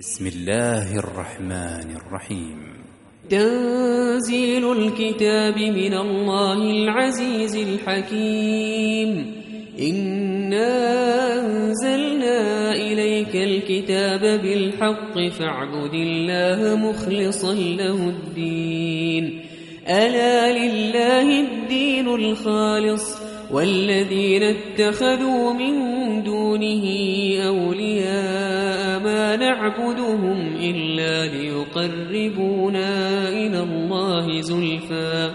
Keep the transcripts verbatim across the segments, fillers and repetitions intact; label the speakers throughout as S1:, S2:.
S1: بسم الله الرحمن الرحيم.
S2: تنزيل الكتاب من الله العزيز الحكيم. إنا أنزلنا إليك الكتاب بالحق فاعبد الله مخلصا له الدين. ألا لله الدين الخالص والذين اتخذوا من دونه أولياء ما نعبدهم إلا ليقربونا إلى الله زلفى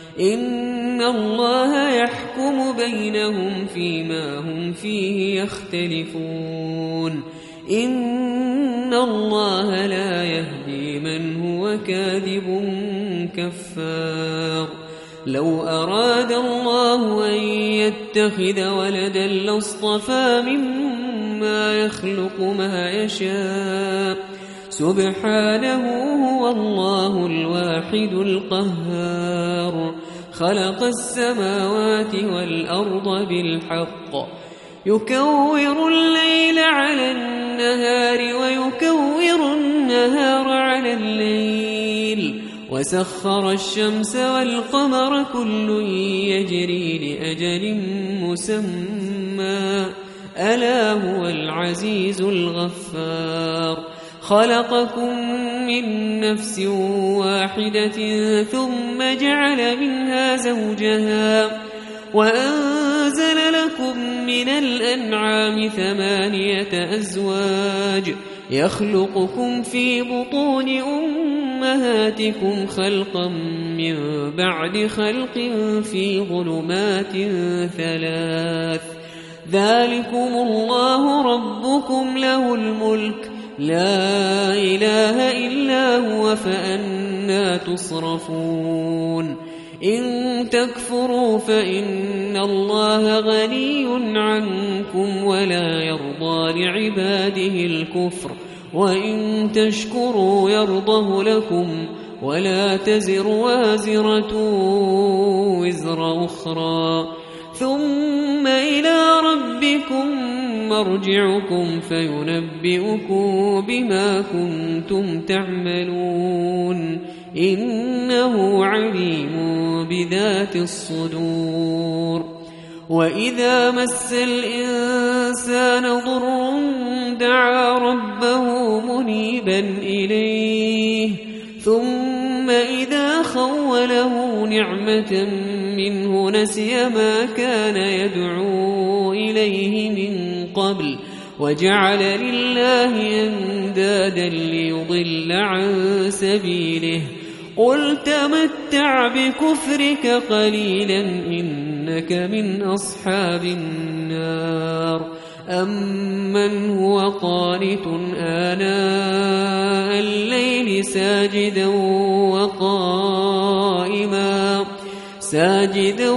S2: إن الله يحكم بينهم فيما هم فيه يختلفون. إن الله لا يهدي من هو كاذب كفار. لو أراد الله أن يتخذ ولدا لاصطفى مما يخلق ما يشاء سبحانه هو الله الواحد القهار. خلق السماوات والأرض بالحق يكور الليل على النهار ويكور النهار على الليل وسخر الشمس والقمر كل يجري لأجل مسمى ألا هو العزيز الغفار. خلقكم من نفس واحدة ثم جعل منها زوجها وأنزل لكم من الأنعام ثمانية أزواج يخلقكم في بطون أمهاتكم خلقا من بعد خلق في ظلمات ثلاث. ذلكم الله ربكم له الملك لا إله إلا هو فأنى تصرفون. إن تكفروا فإن الله غني عنكم ولا يرضى لعباده الكفر وإن تشكروا يرضه لكم ولا تزر وازرة وزر أخرى ثم إلى ربكم مرجعكم فينبئكم بما كنتم تعملون إنه عليم بذات الصدور. وإذا مس الإنسان ضر دعا ربه منيبا إليه ثم إذا خوله نعمة منه نسي ما كان يدعو إليه من قبل وجعل لله أندادا ليضل عن سبيله. قل تمتع بكفرك قليلا إنك من أصحاب النار. أمن هو قانت آناء الليل ساجدا وقائما ساجدا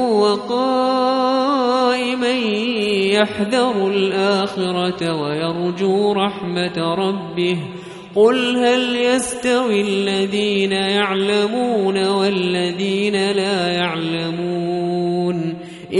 S2: وقائما يحذر الآخرة ويرجو رحمة ربه. قل هل يستوي الذين يعلمون والذين لا يعلمون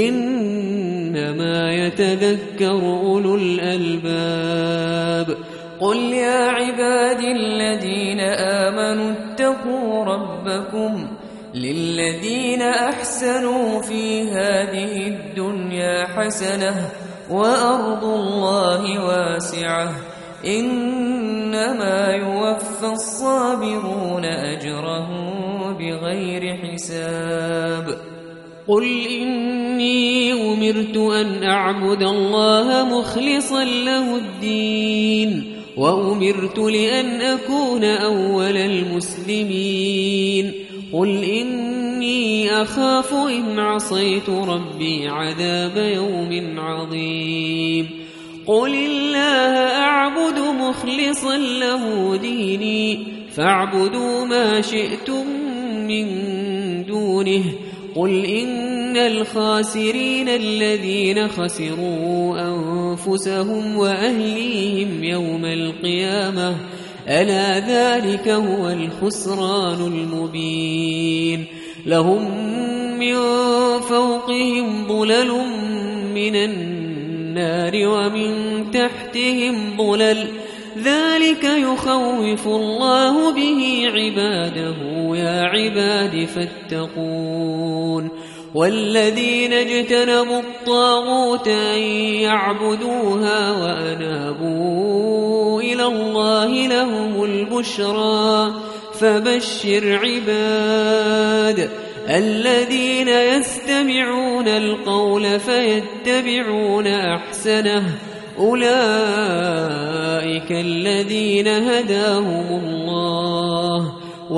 S2: إنما يتذكر أولو الألباب. قل يا عبادي الذين آمنوا اتقوا ربكم للذين أحسنوا في هذه الدنيا حسنة وأرض الله واسعة إنما يوفى الصابرون أجرهم بغير حساب. قل إني أمرت أن أعبد الله مخلصا له الدين وأمرت لأن أكون أول المسلمين. قل إني أخاف إن عصيت ربي عذاب يوم عظيم. قل الله أعبد مخلصا له ديني فاعبدوا ما شئتم من دونه. قل إن الخاسرين الذين خسروا أنفسهم وأهليهم يوم القيامة ألا ذلك هو الخسران المبين. لهم من فوقهم ظلل من النار ومن تحتهم ظلل ذلك يخوف الله به عباده يا عباد فاتقون والذين اجتنبوا الطاغوت أن يعبدوها وأنابوا إلى الله لهم البشرى فبشر عباد الذين يستمعون القول فيتبعون أحسنه أولئك الذين هداهم الله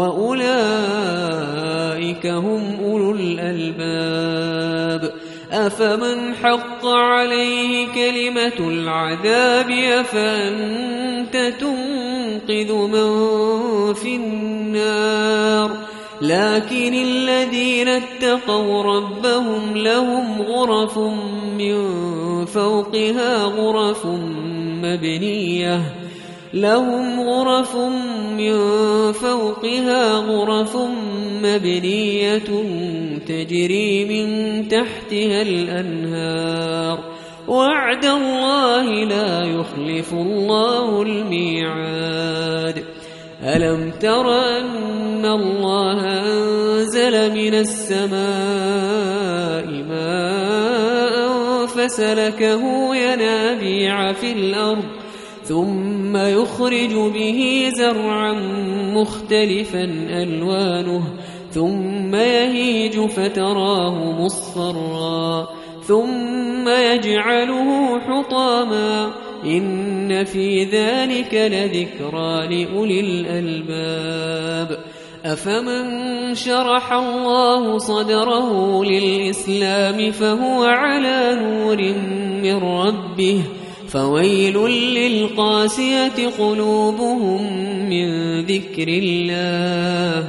S2: وأولئك هم أولو الألباب أفمن حق عليه كلمة العذاب أفأنت تنقذ من في النار لكن الذين اتقوا ربهم لهم غرف من فوقها غرف مبنية لهم غرف من فوقها غرف مبنية تجري من تحتها الأنهار وعد الله لا يخلف الله الميعاد ألم تر أن الله أنزل من السماء ماء فسلكه ينابيع في الأرض ثم يخرج به زرعا مختلفا ألوانه ثم يهيج فتراه مصفرا ثم يجعله حطاما إن في ذلك لذكرى لأولي الألباب أفمن شرح الله صدره للإسلام فهو على نور من ربه فويل للقاسية قلوبهم من ذكر الله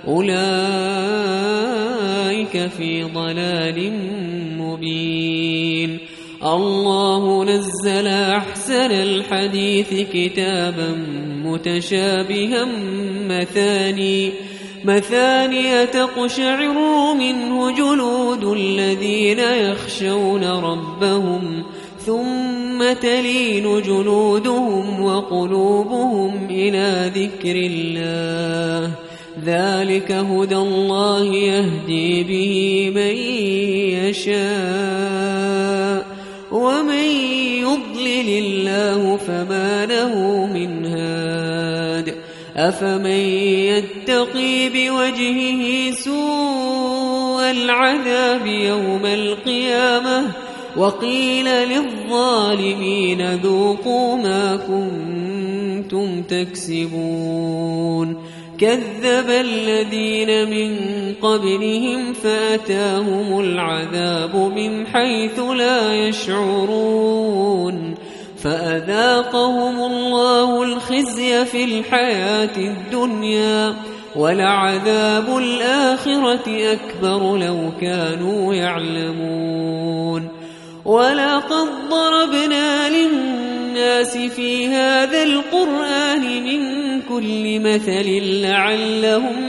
S2: أولئك في ضلال مبين الله نزل أحسن الحديث كتابا متشابها مثاني مثانية تقشعر منه جلود الذين يخشون ربهم ثم تلين جلودهم وقلوبهم إلى ذكر الله ذلك هدى الله يهدي به من يشاء ومن يضلل الله فما له من هاد أفمن يتقي بوجهه سوء العذاب يوم القيامة وقيل للظالمين ذوقوا ما كنتم تكسبون كذب الذين من قبلهم فأتاهم العذاب من حيث لا يشعرون فأذاقهم الله الخزي في الحياة الدنيا ولعذاب الآخرة أكبر لو كانوا يعلمون ولقد ضربنا للناس في هذا القرآن من كل مثل لعلهم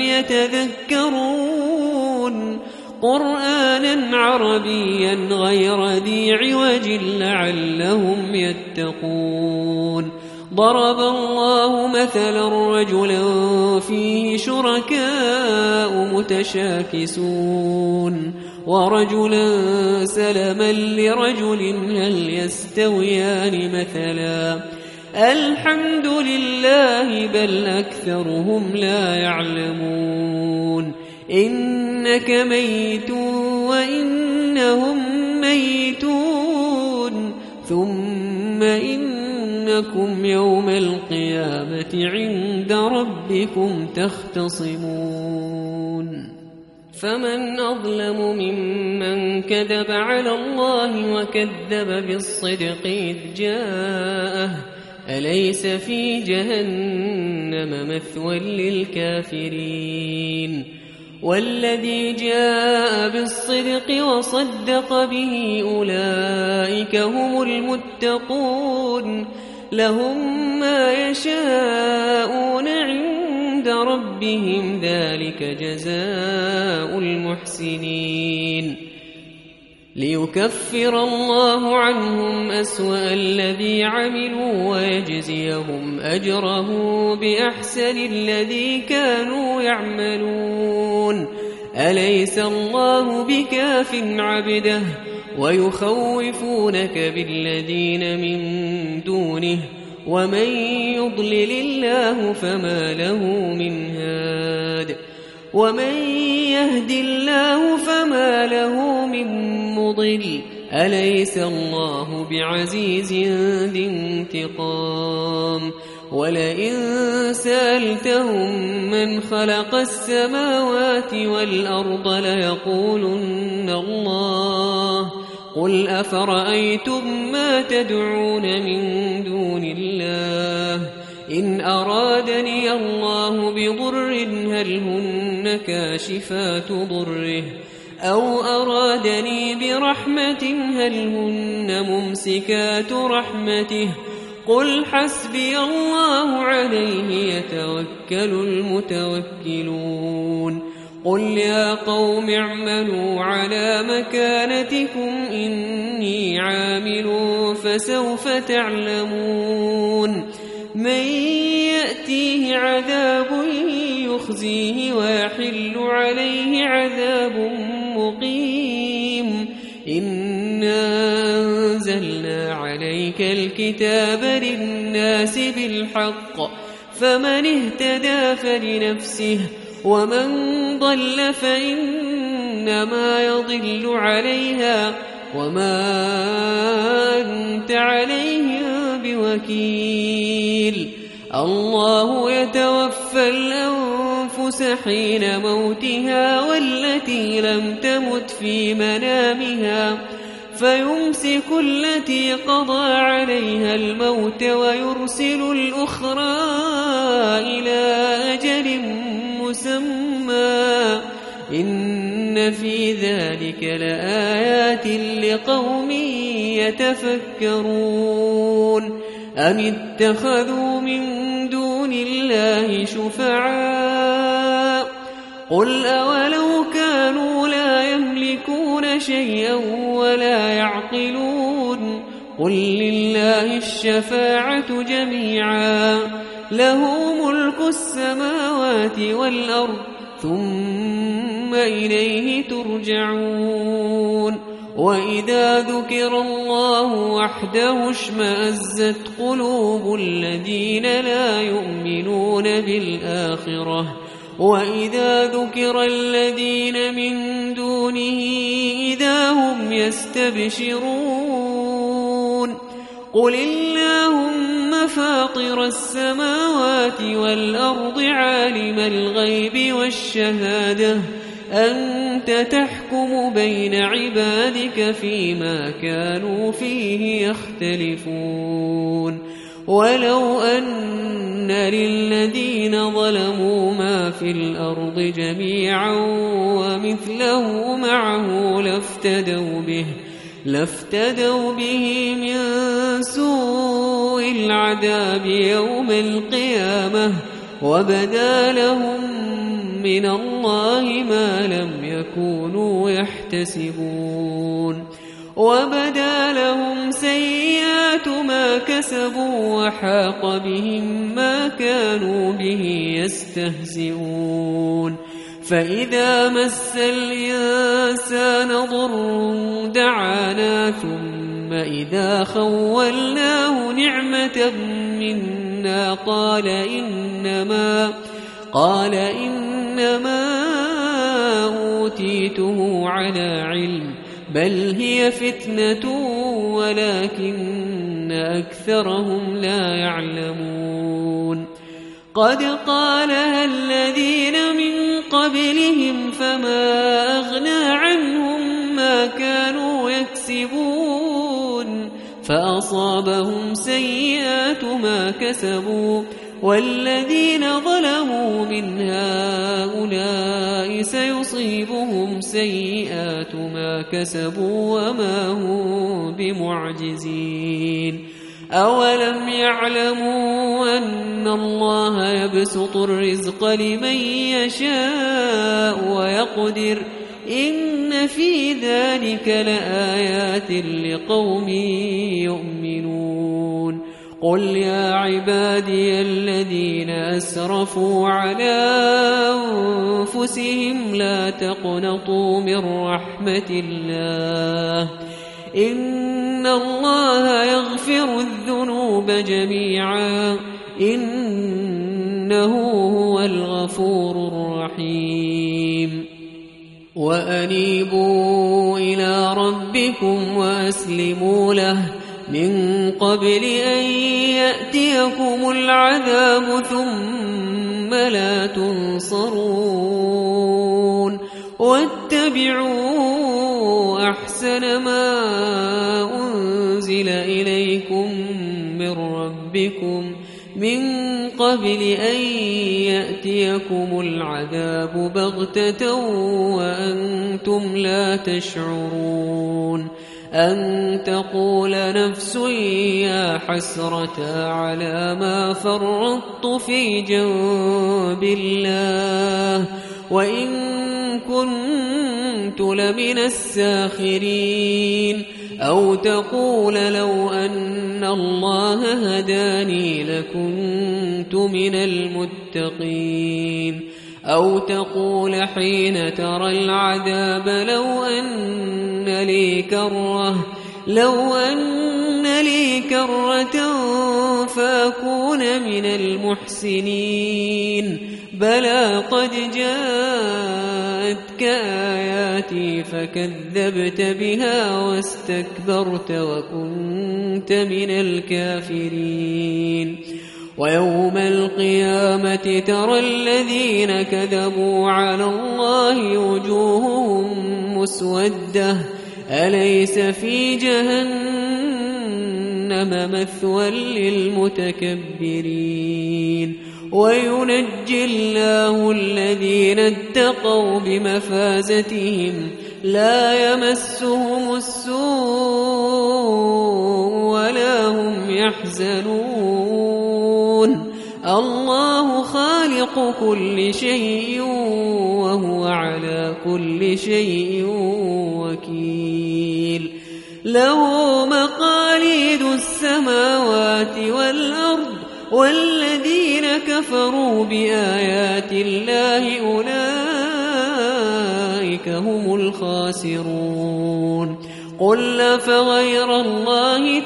S2: يتذكرون قرآنا عربيا غير ذي عوج لعلهم يتقون ضرب الله مثلا رجلا فيه شركاء متشاكسون ورجلا سلما لرجل هل يستويان مثلا الحمد لله بل أكثرهم لا يعلمون إنك ميت وإنهم ميتون ثم إنكم يوم القيامة عند ربكم تختصمون فمن أظلم ممن كذب على الله وكذب بالصدق إذ جاءه أليس في جهنم مثوى للكافرين والذي جاء بالصدق وصدق به أولئك هم المتقون لهم ما يشاءون عند ربهم ذلك جزاء المحسنين ليكفر الله عنهم أسوأ الذي عملوا ويجزيهم أجره بأحسن الذي كانوا يعملون أليس الله بكاف عبده ويخوفونك بالذين من دونه ومن يضلل الله فما له من هاد ومن يهد الله فما له من مضل أليس الله بعزيز ذي انتقام ولئن سألتهم من خلق السماوات والأرض ليقولن الله قل أفرأيتم ما تدعون من دون الله إن أرادني الله بضر هل هن كاشفات ضره أو أرادني برحمة هل هن ممسكات رحمته قل حسبي الله عليه يتوكل المتوكلون قل يا قوم اعملوا على مكانتكم إني عامل فسوف تعلمون من يأتيه عذاب يخزيه ويحل عليه عذاب مقيم إنا أنزلنا عليك الكتاب للناس بالحق فمن اهتدى فلنفسه ومن ضل فإنما يضل عليها وما أنت عليهم بوكيل الله يتوفى الأنفس حين موتها والتي لم تمت في منامها فيمسك التي قضى عليها الموت ويرسل الأخرى إلى أجل مسمى إن في ذلك لآيات لقوم يتفكرون أم اتخذوا من دون الله شفعاء قل أولو كانوا لا يملكون شيئا ولا يعقلون قل لله الشفاعة جميعا له ملك السماوات والأرض ثم إليه ترجعون وإذا ذكر الله وحده اشمأزت قلوب الذين لا يؤمنون بالآخرة وإذا ذكر الذين من دونه إذا هم يستبشرون قل اللهم فاطر السماوات والأرض عالم الغيب والشهادة أنت تحكم بين عبادك فيما كانوا فيه يختلفون ولو أن للذين ظلموا ما في الأرض جميعا ومثله معه لافتدوا به لافتدوا به من سوء العذاب يوم القيامة وبدا لهم من الله ما لم يكونوا يحتسبون وبدا لهم سيئات ما كسبوا وحاق بهم ما كانوا به يستهزئون فإذا مس الإنسان ضر دعانا ثم إذا خولناه نعمة منا قال إنما قال إنما أوتيته على علم بل هي فتنة ولكن أكثرهم لا يعلمون قد قالها الذين من قبلهم فما أغنى عنهم ما كانوا يكسبون فأصابهم سيئات ما كسبوا والذين ظلموا من هؤلاء سيصيبهم سيئات ما كسبوا وما هم بمعجزين أولم يعلموا أن الله يبسط الرزق لمن يشاء ويقدر إن في ذلك لآيات لقوم يؤمنون قل يا عبادي الذين أسرفوا على أنفسهم لا تقنطوا من رحمة الله إن الله يغفر الذنوب جميعا إنه هو الغفور الرحيم وأنيبوا إلى ربكم وأسلموا له من قبل أن يأتيكم العذاب ثم لا تنصرون واتبعوا أحسن ما أنزل إليكم من ربكم من قبل أن يأتيكم العذاب بغتة وأنتم لا تشعرون أن تقول نفس يا حسرة على ما فرطت في جنب الله وإن كنت لمن الساخرين أو تقول لو أن الله هداني لكنت من المتقين أو تقول حين ترى العذاب لو أن لي كرة لو أن لي كرة فأكون من المحسنين بلى قد جاءتك آياتي فكذبت بها واستكبرت وكنت من الكافرين ويوم القيامة ترى الذين كذبوا على الله وجوههم مسودة أليس في جهنم مثوى للمتكبرين وينجي الله الذين اتقوا بمفازتهم لا يمسهم السوء ولا هم يحزنون الله خالق كل شيء وهو على كل شيء وكيل له مقاليد السماوات والأرض والذين كفروا بآيات الله أولئك هم الخاسرون قل أفغير الله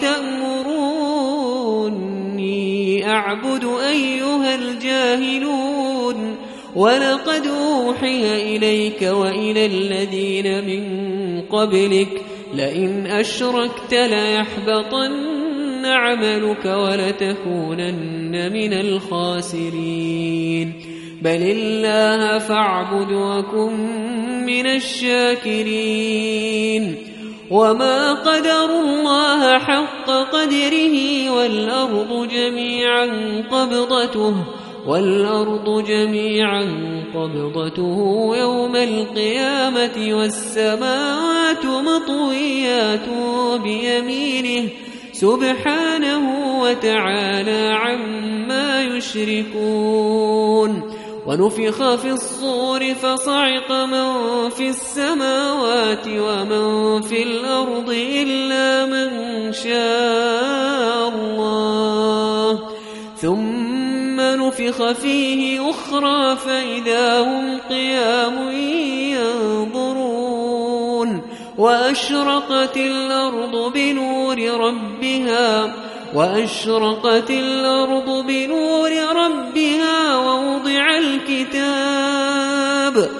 S2: تأمروني أعبد أيها الجاهلون ولقد أوحي إليك وإلى الذين من قبلك لئن أشركت ليحبطن عملك ولتكونن من الخاسرين بل الله فاعبد وكن من الشاكرين وما قدروا الله حق قدره والأرض جميعا قبضته والأرض جميعا قبضته يوم القيامة والسماوات مطويات بيمينه سبحانه وتعالى عما يشركون ونفخ في الصور فصعق من في السماوات ومن في الأرض إلا من شاء الله ثم نفخ فيه أخرى فإذا هم قيام ينظرون وأشرقت الأرض بنور ربها وأشرقت الأرض بنور ربها ووضع الكتاب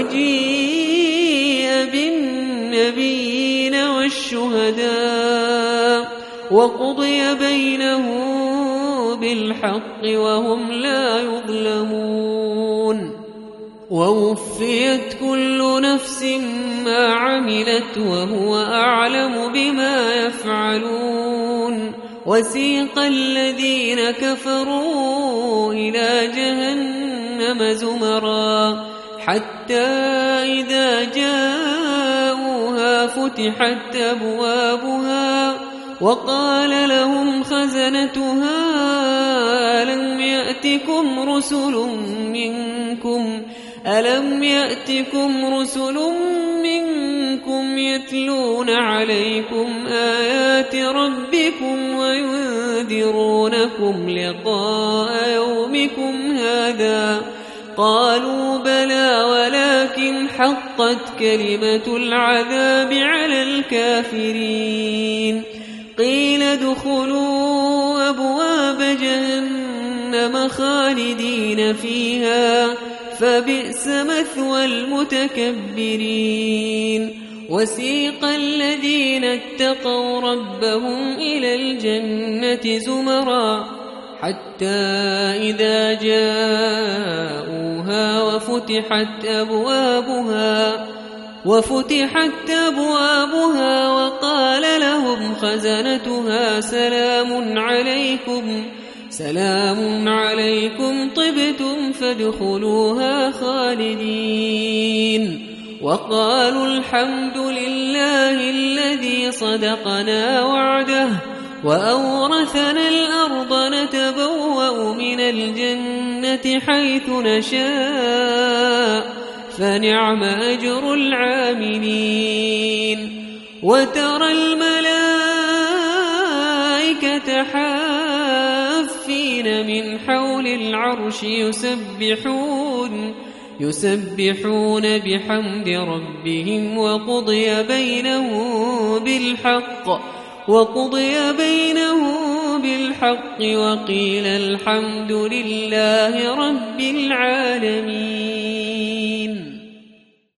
S2: وجيء بالنبيين والشهداء وقضي بينهم بالحق وهم لا يظلمون ووفيت كل نفس ما عملت وهو أعلم بما يفعلون وسيق الذين كفروا إلى جهنم زمرا حتى إذا جاءوها فتحت أبوابها وقال لهم خزنتها ألم يأتكم رسل منكم ألم يأتكم رسل منكم يتلون عليكم آيات ربكم وينذرونكم لقاء يومكم هذا؟ قالوا بلى ولكن حقت كلمة العذاب على الكافرين. قيل ادخلوا أبواب جهنم خالدين فيها فبئس مثوى المتكبرين. وسيق الذين اتقوا ربهم إلى الجنة زمرا حتى إذا جاءوها وفتحت أبوابها وفتحت أبوابها وقال لهم خزنتها سلام عليكم سلام عليكم طبتم فادخلوها خالدين. وقالوا الحمد لله الذي صدقنا وعده وأورثنا الأرض نتبوأ من الجنة حيث نشاء فنعم أجر العاملين. وترى الملائكة حافين من حول العرش يسبحون يسبحون بحمد ربهم وقضي بينهم بالحق وقضي بينهم بالحق وقيل الحمد لله رب العالمين.